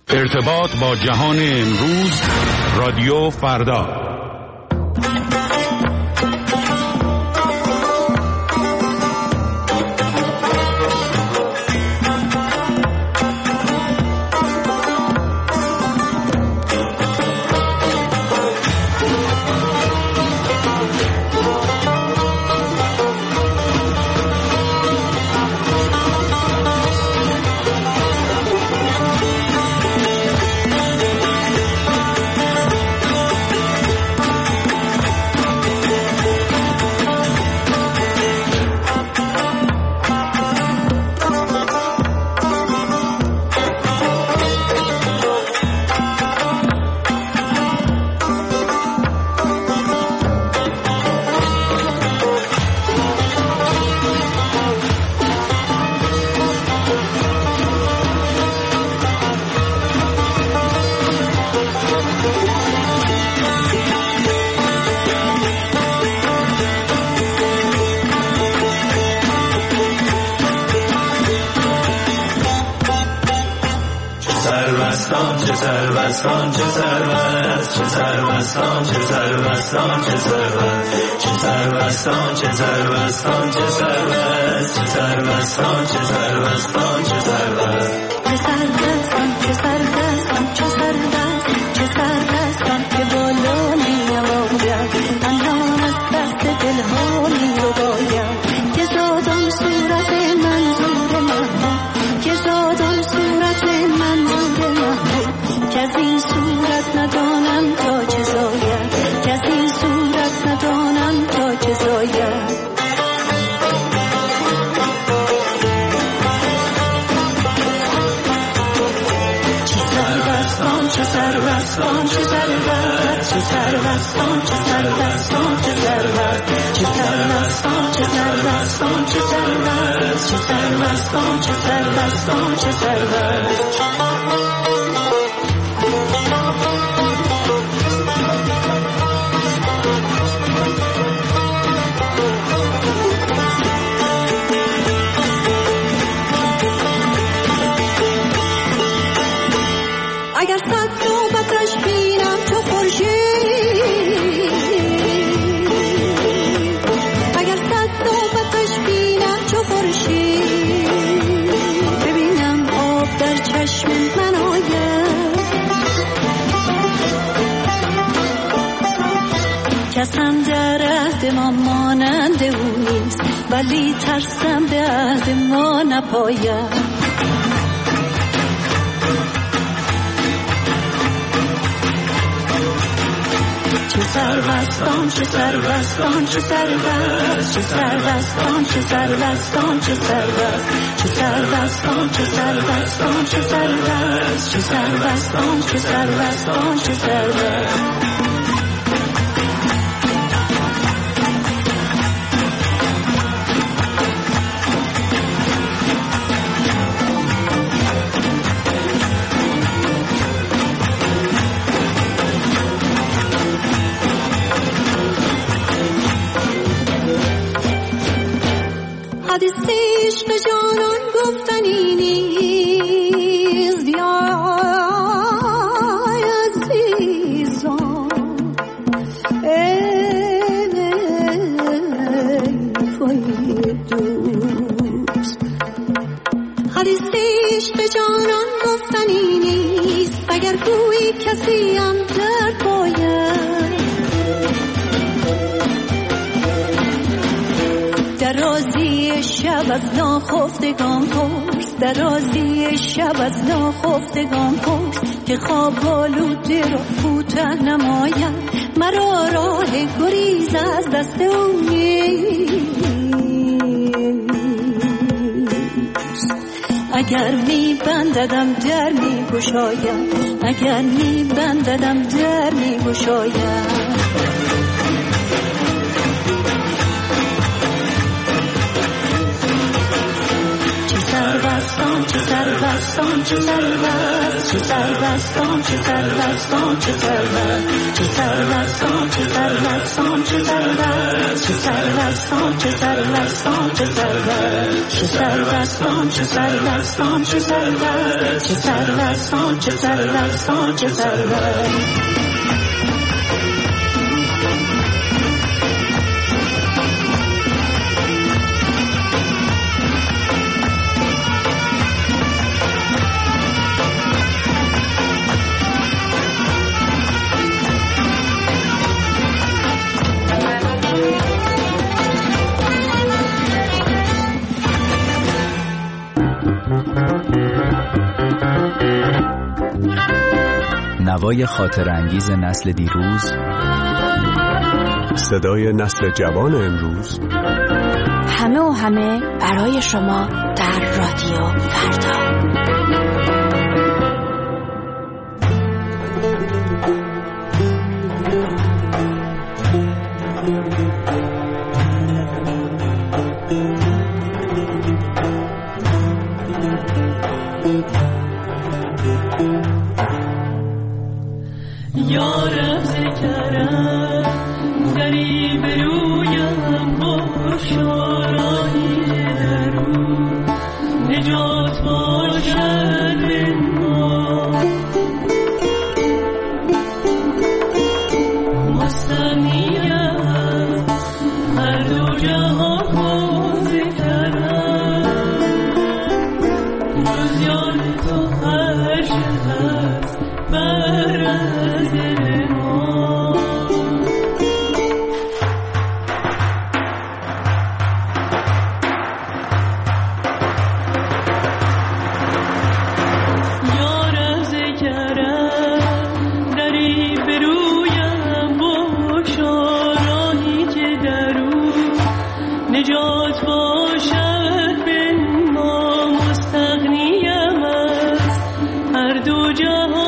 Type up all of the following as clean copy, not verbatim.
ارتباط با جهان امروز، رادیو فردا. کسم در عهد ما مانند او نیست، ولی ترسم به عهد ما نپاید. چه سروستان، چه سروستان، چه سروست، چه سروستان، چه سروستان، چه سروست، چه سروستان، چه سروستان، چه سروست، چه سروستان، چه سروستان، چه سروست. حدیث عشق جانان گفتنی نیست یا عزیزان، ای پای دوست. حدیث عشق جانان گفتنی نیست، اگر گویی کسی هم در باید. درازی شب از ناخفتگان پرس، درازی شب از ناخفتگان پرس، که خواب آلوده را کوته نماید. مرا راه گریز از دست او نیست، اگر می بنددم در می گشاید، اگر می بنددم در می گشاید. سربستان چه سربستان چه سربست چه سربستان چه سربستان چه سربست چه سربستان چه سربستان چه سربست چه سربستان چه سربستان چه سربست چه سربستان چه سربستان چه سربست چه سربستان چه سربستان چه سربست نوای خاطر انگیز نسل دیروز، صدای نسل جوان امروز، همه و همه برای شما در رادیو فردا. یارم ذکرم دری برویم با شارایی درو نجات باشد به ما مستنیم هر دو جهان با ذکرم جز یاد تو هر شه هست بر از دل ما یارم ذکرم دری برویم با شارانی که درو نجات باشد به ما مستغنیم از هر دو جهان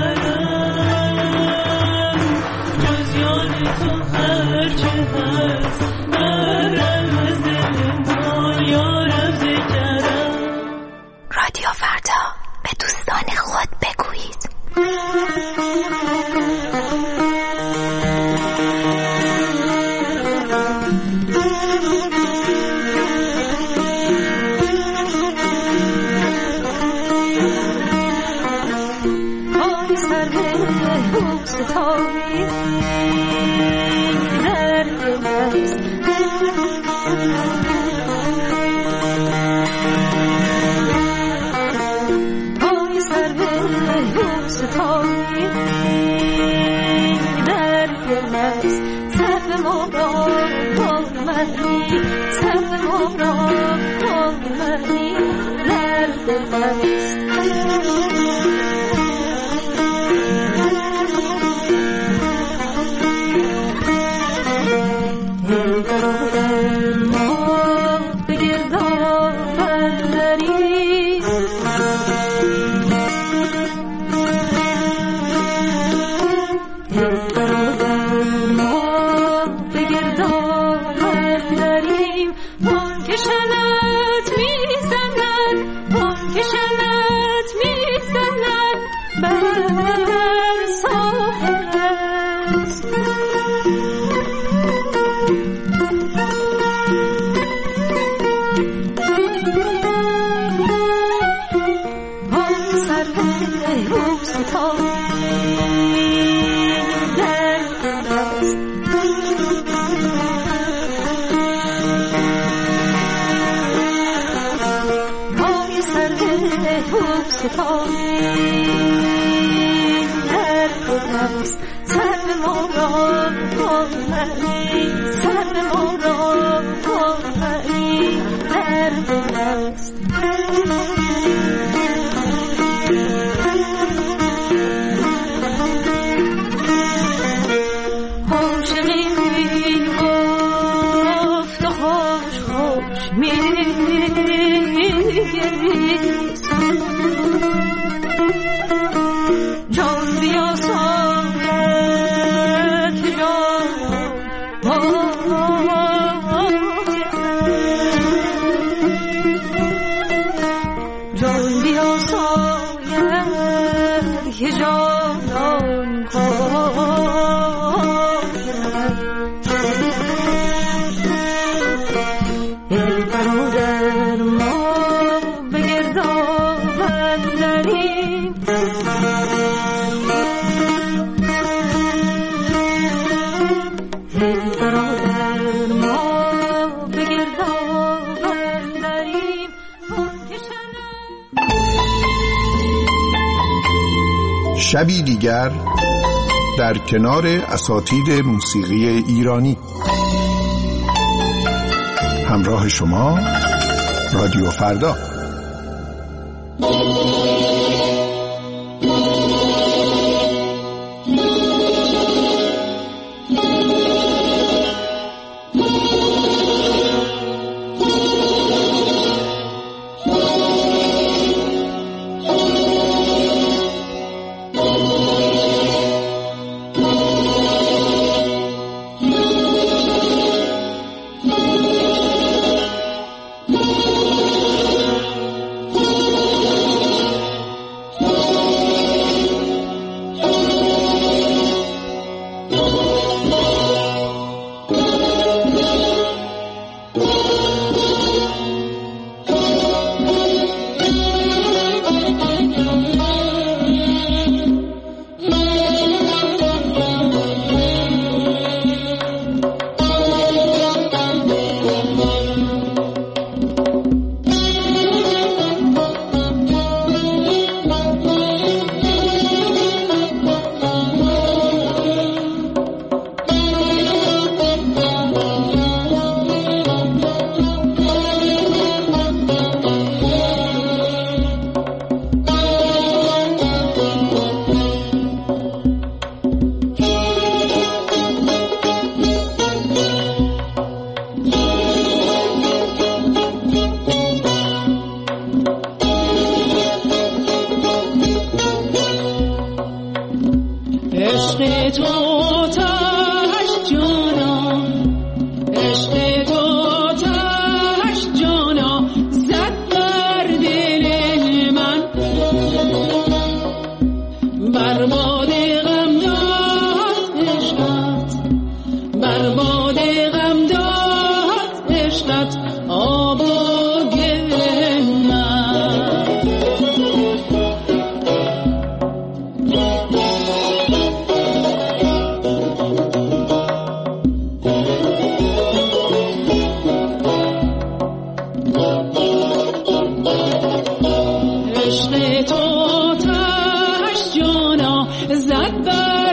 هر چه هست سر ما را آمدی درد است. شبی دیگر در کنار اساتید موسیقی ایرانی. همراه شما رادیو فردا.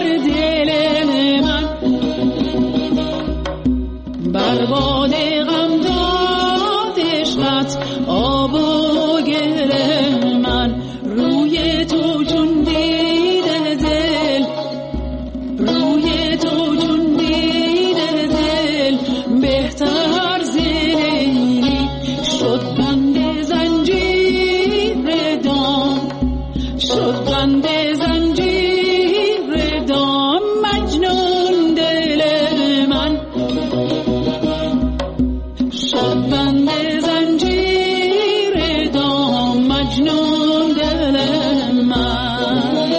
بر باد غم به زنجیر دام مجنون دل من.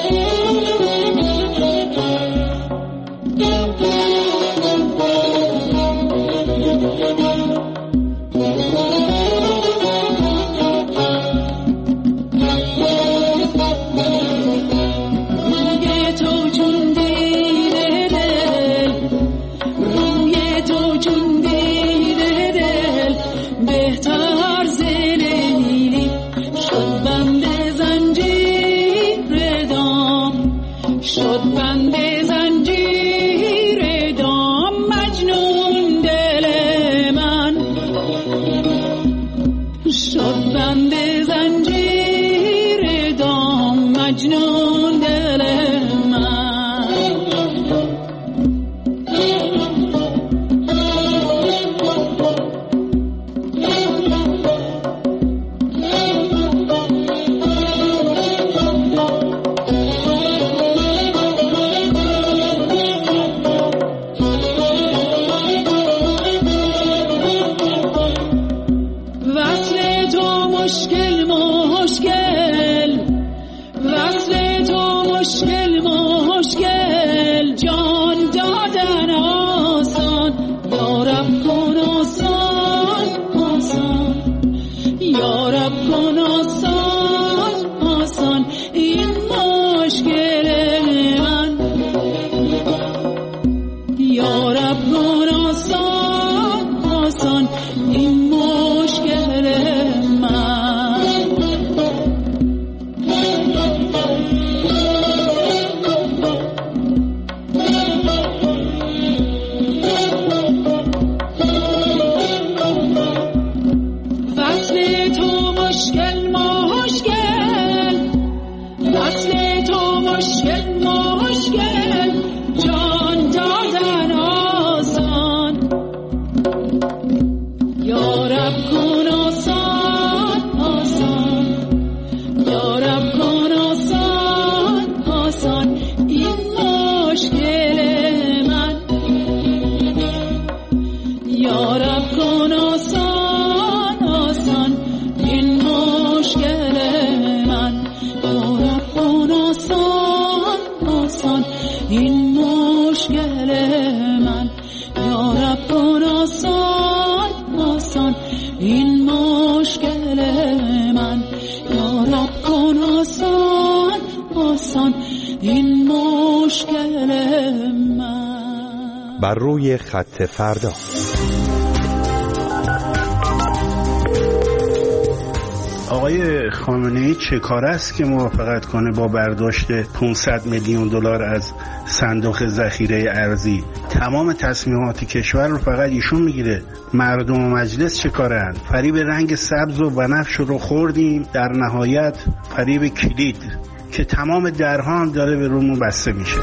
بر روی خط فردا. آقای خامنه‌ای چه کار است که موافقت کنه با برداشت 500 میلیون دلار از صندوق ذخیره ارزی؟ تمام تصمیمات کشور رو فقط ایشون میگیره. مردم و مجلس چه کارند؟ فریب رنگ سبز و بنفش رو خوردیم، در نهایت فریب کلید که تمام درها هم داره به رومون بسته میشه.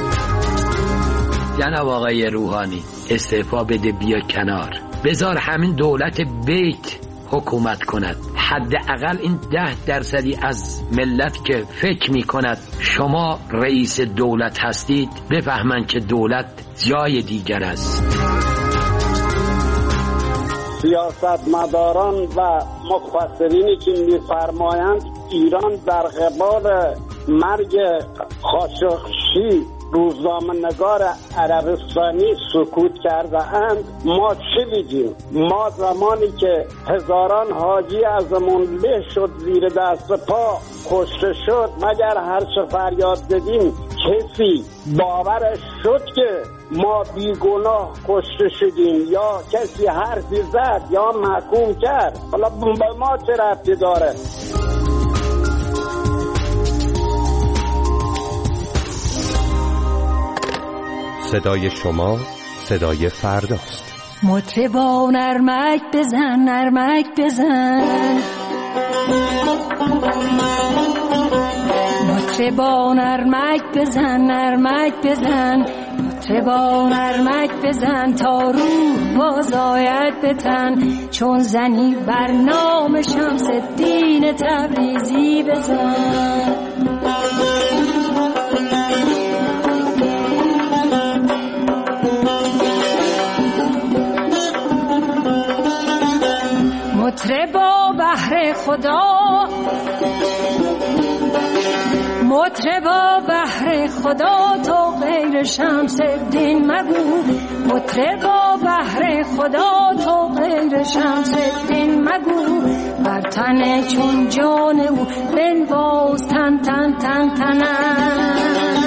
جناب آقای روحانی استعفا بده، بیا کنار، بذار همین دولت بیت حکومت کند. حداقل این 10% از ملت که فکر می کند شما رئیس دولت هستید بفهمند که دولت جای دیگر است. سیاستمداران و مفسرینی که می‌فرمایند ایران در قبال مرگ خاشقچی روزنامه‌نگار عربستانی سکوت کرده اند، ما چه بگیم؟ ما زمانی که هزاران حاجی ازمون له شد، زیر دست پا کشته شد، مگر هر چه فریاد زدیم کسی باورش شد که ما بیگناه کشته شدیم یا کسی حرفی زد یا محکوم کرد؟ حالا به ما چه ربطی داره؟ صدای شما صدای فرداست. مطربا نرمک بزن، نرمک بزن، مطربا نرمک بزن، نرمک بزن، مطربا نرمک بزن تا روح باز آید به تن، چون زنی بر نام شمس الدین تبریزی بزن. مطربا بهر خدا، مطربا بهر خدا تو غیر شمس الدین مگو، مطربا بهر خدا تو غیر شمس الدین مگو، بر تن چون جان او بنواز تن تن تن تنم.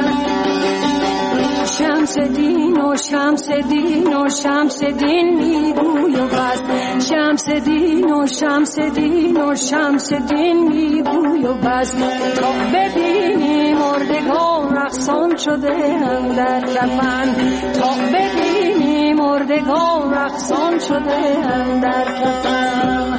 شمس دین و شمس دین و شمس دین میگوی و بس، شمس دین و شمس دین و شمس دین میگوی و بس، تا ببینی مردگان رقصان شده اندر کفن، تا ببینی مردگان رقصان شده اندر کفن.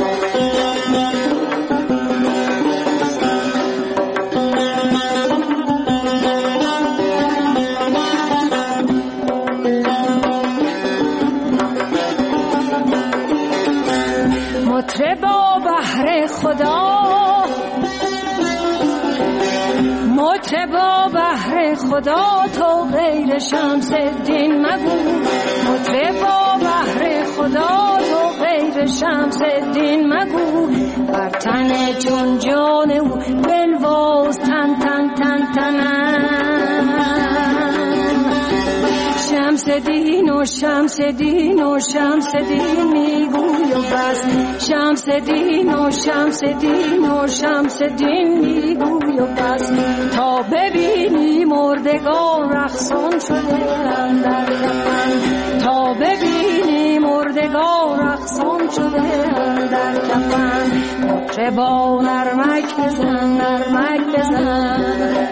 مطربا بهر خدا، مطربا بهر خدا تو غیر شمس الدین مگو، مطربا بهر خدا تو غیر شمس الدین مگو، بر تن چون جان او بنواز تن تن تن تنم. شمس دین و شمس دین و شمس دین میگوی و بس، شمس دین و شمس دین و شمس دین میگوی و بس، تا ببینی مردگان رقصان شده اندر کفن، تا ببینی مردگان رقصان شده اندر کفن. مطربا نرمک بزن نرمک بزن،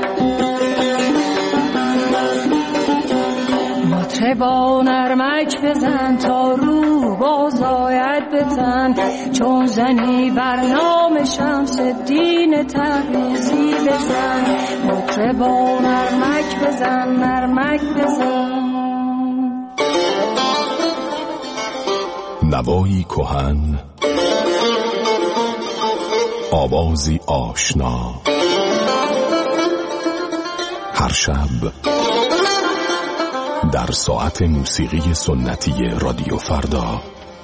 مطربا نرمک بزن تا روح باز آید به تن، چون زنی بر نام شمس الدین تبریزی بزن. مطربا نرمک بزن نرمک بزن. نوایی کهن، آوازی آشنا، هر شب در ساعت موسیقی سنتی رادیو فردا.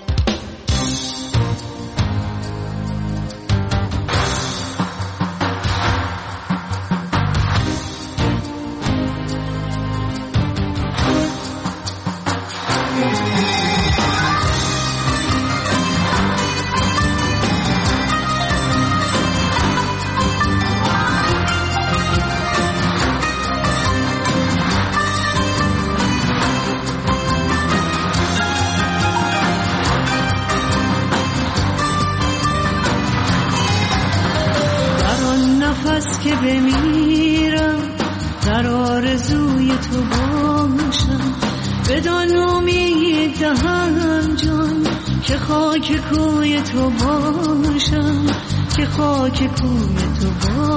که بمیرم در آرزوی تو باشم، بدان امید دهم جان که خاک کوی تو باشم، که خاک کوی تو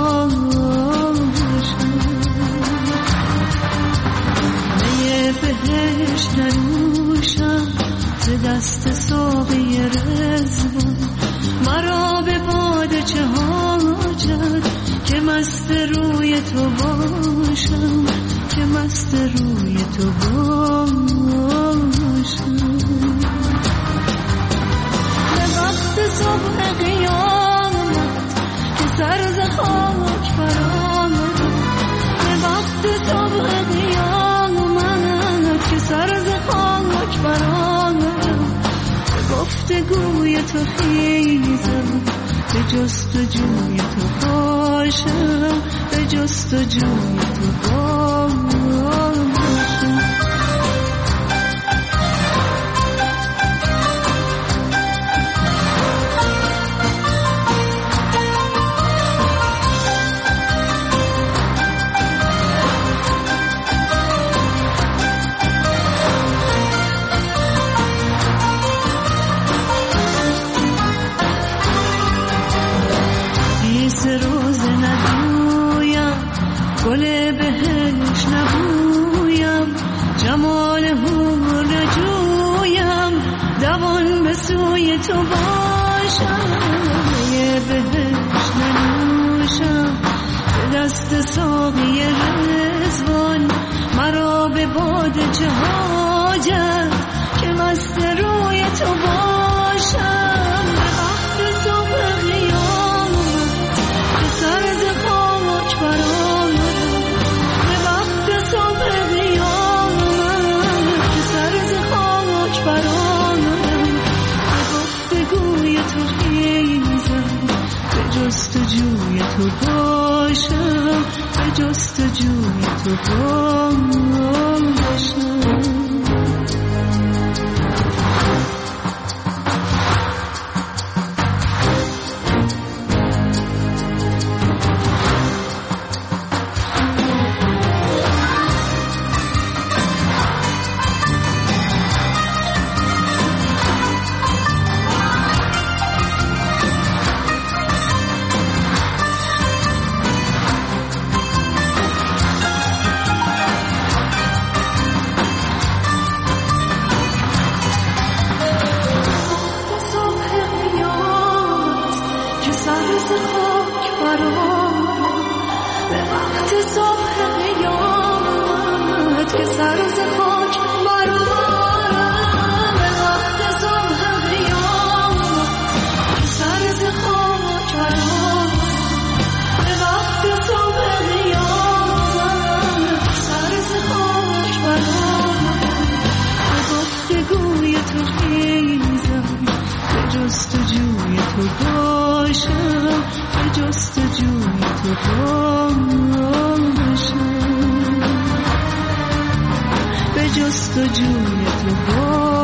باشم. می بهشت ننوشم ز دست ساقی رضوان، مرا به باده چه حاجت که مست روی تو باشم، که مست روی تو باشم. به وقت صبح قیامت که سر ز خاک برآمد، به وقت صبح قیامت که سر ز خاک برآمد، به گفتگوی تو خیزم، به جستجوی تو باشم، به جستجوی تو باشم. گل بهش نبویم، جمال هور نجویم، دوان به سوی تو باشم. می بهش ننوشم به دست ساقی رضوان، مرا به باده چه حاجت که مست روی تو باشم. تو باشم، به جستجوی تو باشم. به جستجوی تو